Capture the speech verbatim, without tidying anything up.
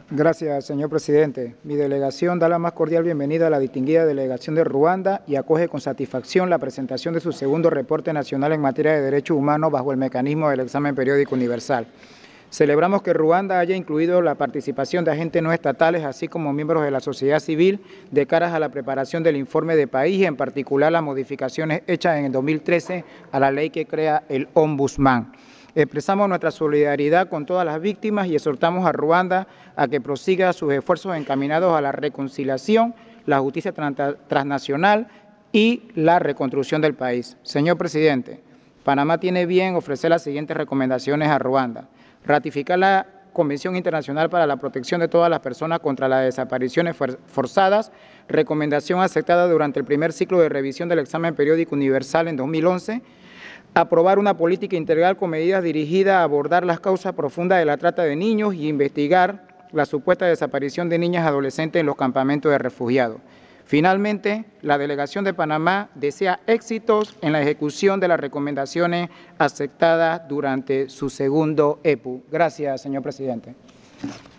Gracias, señor presidente. Mi delegación da la más cordial bienvenida a la distinguida delegación de Ruanda y acoge con satisfacción la presentación de su segundo reporte nacional en materia de derechos humanos bajo el mecanismo del examen periódico universal. Celebramos que Ruanda haya incluido la participación de agentes no estatales, así como miembros de la sociedad civil, de cara a la preparación del informe de país y en particular las modificaciones hechas en el dos mil trece a la ley que crea el Ombudsman. Expresamos nuestra solidaridad con todas las víctimas y exhortamos a Ruanda a que prosiga sus esfuerzos encaminados a la reconciliación, la justicia transnacional y la reconstrucción del país. Señor presidente, Panamá tiene bien ofrecer las siguientes recomendaciones a Ruanda. Ratificar la Convención Internacional para la Protección de todas las personas contra las desapariciones forzadas, recomendación aceptada durante el primer ciclo de revisión del examen periódico universal en dos mil once, aprobar una política integral con medidas dirigidas a abordar las causas profundas de la trata de niños y investigar la supuesta desaparición de niñas y adolescentes en los campamentos de refugiados. Finalmente, la delegación de Panamá desea éxitos en la ejecución de las recomendaciones aceptadas durante su segundo E P U. Gracias, señor presidente.